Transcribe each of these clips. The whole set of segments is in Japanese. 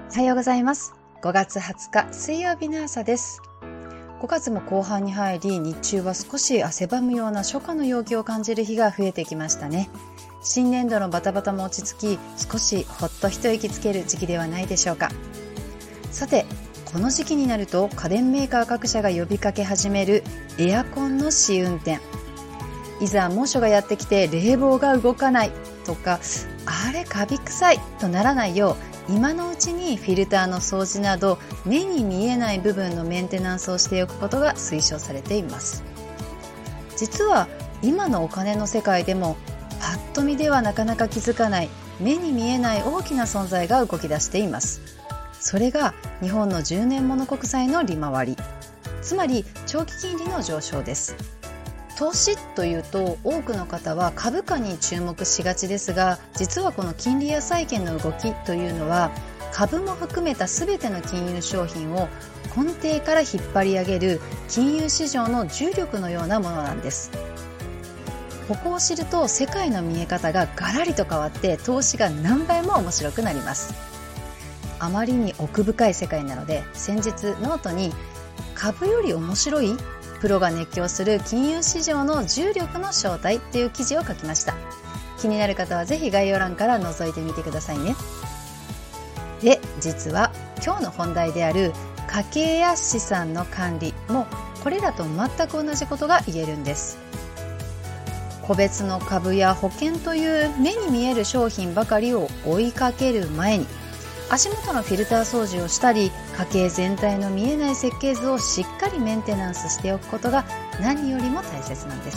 おはようございます。5月20日水曜日の朝です。5月も後半に入り、日中は少し汗ばむような初夏の陽気を感じる日が増えてきましたね。新年度のバタバタも落ち着き、少しほっと一息つける時期ではないでしょうか。さて、この時期になると家電メーカー各社が呼びかけ始めるエアコンの試運転。いざ猛暑がやってきて冷房が動かないとか、あれカビ臭いとならないよう、今のうちにフィルターの掃除など目に見えない部分のメンテナンスをしておくことが推奨されています。実は今のお金の世界でもパッと見ではなかなか気づかない目に見えない大きな存在が動き出しています。それが日本の10年物国債の利回り、つまり長期金利の上昇です。投資というと多くの方は株価に注目しがちですが、実はこの金利や債券の動きというのは株も含めた全ての金融商品を根底から引っ張り上げる金融市場の重力のようなものなんです。ここを知ると世界の見え方がガラリと変わって、投資が何倍も面白くなります。あまりに奥深い世界なので、先日ノートに株より面白いプロが熱狂する金融市場の重力の正体という記事を書きました。気になる方はぜひ概要欄から覗いてみてくださいね。で、実は今日の本題である家計や資産の管理もこれらと全く同じことが言えるんです。個別の株や保険という目に見える商品ばかりを追いかける前に、足元のフィルター掃除をしたり、家計全体の見えない設計図をしっかりメンテナンスしておくことが何よりも大切なんです。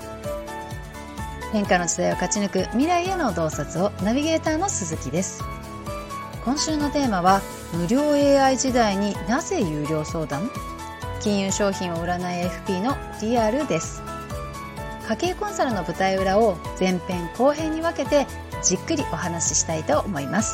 変化の時代を勝ち抜く未来への洞察を、ナビゲーターの鈴木です。今週のテーマは、無料 AI 時代になぜ有料相談？金融商品を占い FP のリアルです。家計コンサルの舞台裏を前編後編に分けてじっくりお話ししたいと思います。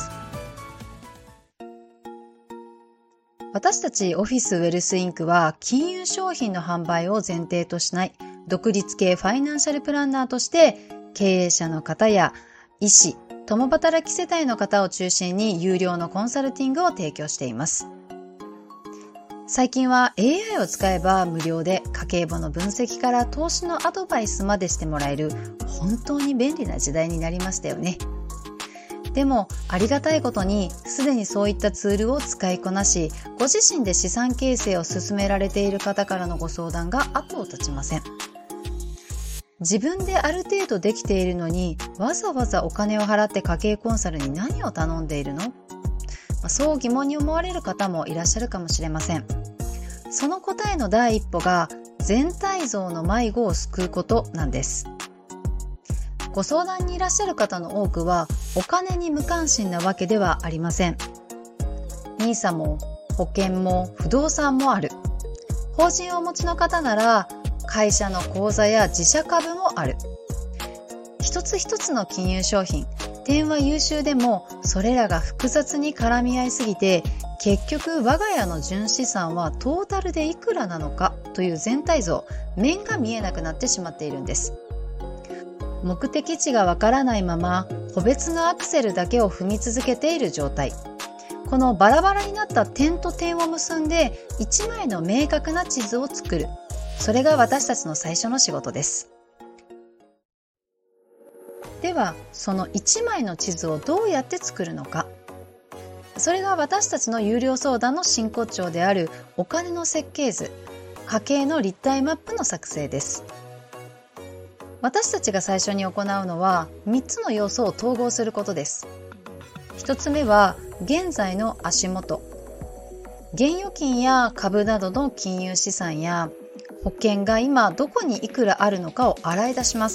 私たちオフィスウェルスインクは金融商品の販売を前提としない独立系ファイナンシャルプランナーとして、経営者の方や医師、共働き世帯の方を中心に有料のコンサルティングを提供しています。最近は AI を使えば無料で家計簿の分析から投資のアドバイスまでしてもらえる、本当に便利な時代になりましたよね。でもありがたいことに、すでにそういったツールを使いこなし、ご自身で資産形成を進められている方からのご相談が後を絶ちません。自分である程度できているのに、わざわざお金を払って家計コンサルに何を頼んでいるの？そう疑問に思われる方もいらっしゃるかもしれません。その答えの第一歩が、全体像の迷子を救うことなんです。ご相談にいらっしゃる方の多くはお金に無関心なわけではありません。NISA も保険も不動産もある。法人をお持ちの方なら会社の口座や自社株もある。一つ一つの金融商品、点は優秀でもそれらが複雑に絡み合いすぎて、結局我が家の純資産はトータルでいくらなのかという全体像、面が見えなくなってしまっているんです。目的地がわからないまま個別のアクセルだけを踏み続けている状態。このバラバラになった点と点を結んで一枚の明確な地図を作る。それが私たちの最初の仕事です。では、その一枚の地図をどうやって作るのか。それが私たちの有料相談の真骨頂であるお金の設計図、家計の立体マップの作成です。私たちが最初に行うのは3つの要素を統合することです。1つ目は現在の足元、現預金や株などの金融資産や保険が今どこにいくらあるのかを洗い出します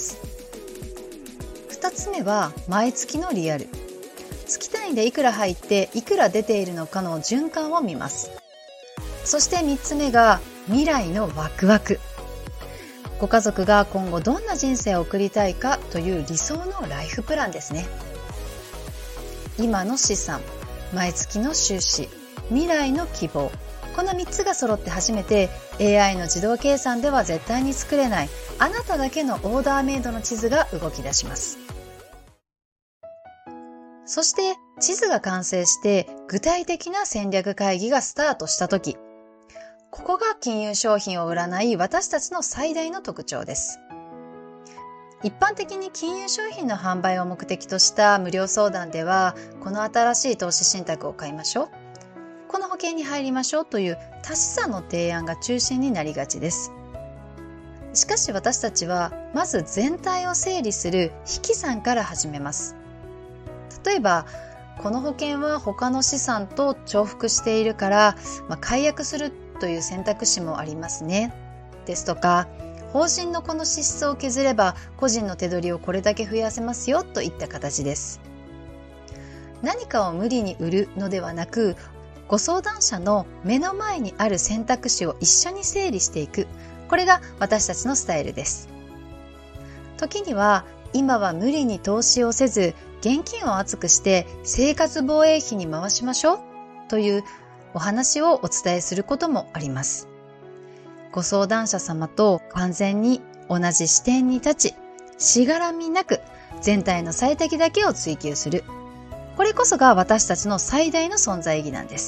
。2つ目は毎月のリアル、月単位でいくら入っていくら出ているのかの循環を見ます。そして3つ目が未来のワクワク、ご家族が今後どんな人生を送りたいかという理想のライフプランですね。今の資産、毎月の収支、未来の希望、この3つが揃って初めて AI の自動計算では絶対に作れないあなただけのオーダーメイドの地図が動き出します。 そして地図が完成して具体的な戦略会議がスタートしたとき、ここが金融商品を売らない私たちの最大の特徴です。一般的に金融商品の販売を目的とした無料相談では、この新しい投資信託を買いましょう、この保険に入りましょうという足し算の提案が中心になりがちです。しかし私たちはまず全体を整理する引き算から始めます。例えば、この保険は他の資産と重複しているから、解約するという選択肢もありますね。ですとか、法人のこの支出を削れば個人の手取りをこれだけ増やせますよといった形です。何かを無理に売るのではなく、ご相談者の目の前にある選択肢を一緒に整理していく。これが私たちのスタイルです。時には、今は無理に投資をせず、現金を厚くして生活防衛費に回しましょうというお話をお伝えすることもあります。ご相談者様と完全に同じ視点に立ち、しがらみなく全体の最適だけを追求する。これこそが私たちの最大の存在意義なんです。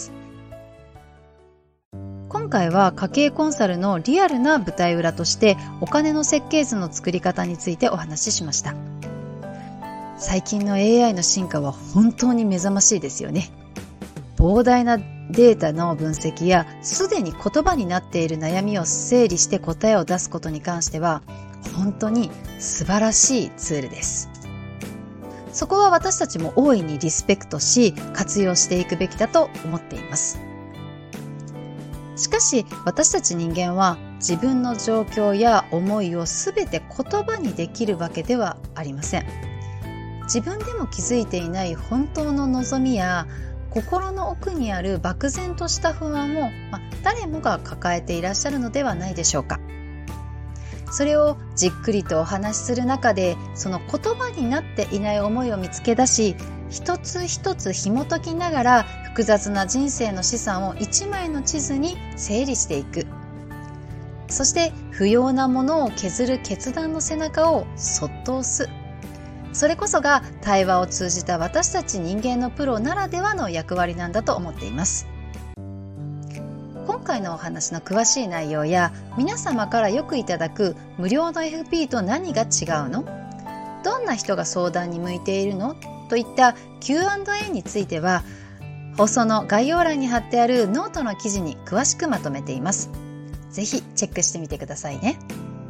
今回は家計コンサルのリアルな舞台裏としてお金の設計図の作り方についてお話ししました。最近の AI の進化は本当に目覚ましいですよね。膨大なデータの分析やすでに言葉になっている悩みを整理して答えを出すことに関しては本当に素晴らしいツールです。そこは私たちも大いにリスペクトし活用していくべきだと思っています。しかし私たち人間は自分の状況や思いをすべて言葉にできるわけではありません。自分でも気づいていない本当の望みや心の奥にある漠然とした不安を、誰もが抱えていらっしゃるのではないでしょうか。それをじっくりとお話しする中で、その言葉になっていない思いを見つけ出し、一つ一つ紐解きながら複雑な人生の資産を一枚の地図に整理していく。そして不要なものを削る決断の背中をそっと押す。それこそが対話を通じた私たち人間のプロならではの役割なんだと思っています。今回のお話の詳しい内容や皆様からよくいただく無料の FP と何が違うの？どんな人が相談に向いているの？といった Q&A については放送の概要欄に貼ってあるノートの記事に詳しくまとめています。ぜひチェックしてみてくださいね。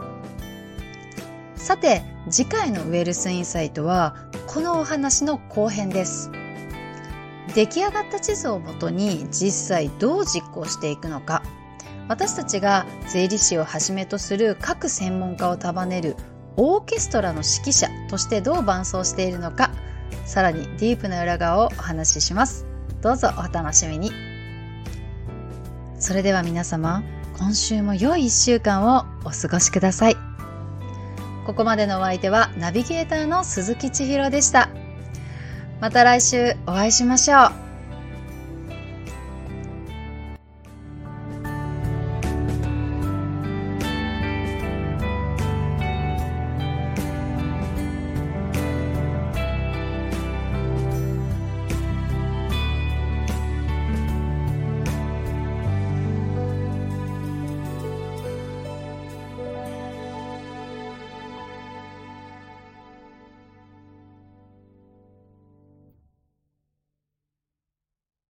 さて、次回のウェルスインサイトはこのお話の後編です。出来上がった地図をもとに実際どう実行していくのか、私たちが税理士をはじめとする各専門家を束ねるオーケストラの指揮者としてどう伴走しているのか、さらにディープな裏側をお話しします。どうぞお楽しみに。それでは皆様、今週も良い1週間をお過ごしください。ここまでのお相手はナビゲーターの鈴木千尋でした。また来週お会いしましょう。